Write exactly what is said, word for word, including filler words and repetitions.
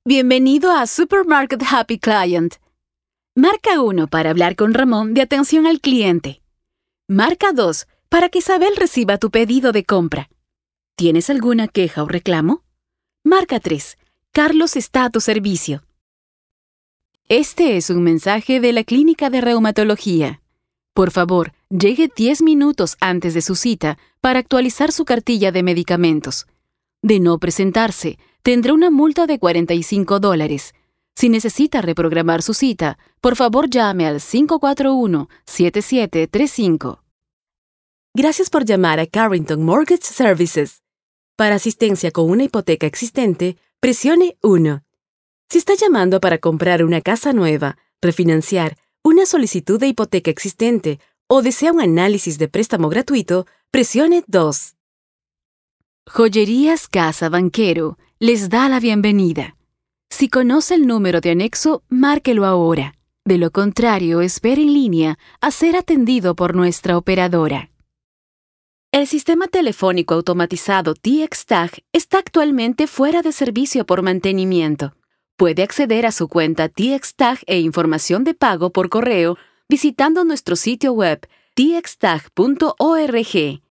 Bienvenido a Supermarket Happy Client. Marca uno para hablar con Ramón de atención al cliente. Marca dos para que Isabel reciba tu pedido de compra. ¿Tienes alguna queja o reclamo? Marca tres. Carlos está a tu servicio. Este es un mensaje de la Clínica de Reumatología. Por favor, llegue diez minutos antes de su cita para actualizar su cartilla de medicamentos. De no presentarse, tendrá una multa de cuarenta y cinco dólares. Si necesita reprogramar su cita, por favor llame al cinco cuatro uno, siete siete tres cinco. Gracias por llamar a Carrington Mortgage Services. Para asistencia con una hipoteca existente, presione uno. Si está llamando para comprar una casa nueva, refinanciar, una solicitud de hipoteca existente o desea un análisis de préstamo gratuito, presione dos. Joyerías Casa Banquero les da la bienvenida. Si conoce el número de anexo, márquelo ahora. De lo contrario, espere en línea a ser atendido por nuestra operadora. El sistema telefónico automatizado T X Tag está actualmente fuera de servicio por mantenimiento. Puede acceder a su cuenta T X Tag e información de pago por correo visitando nuestro sitio web t x tag punto org.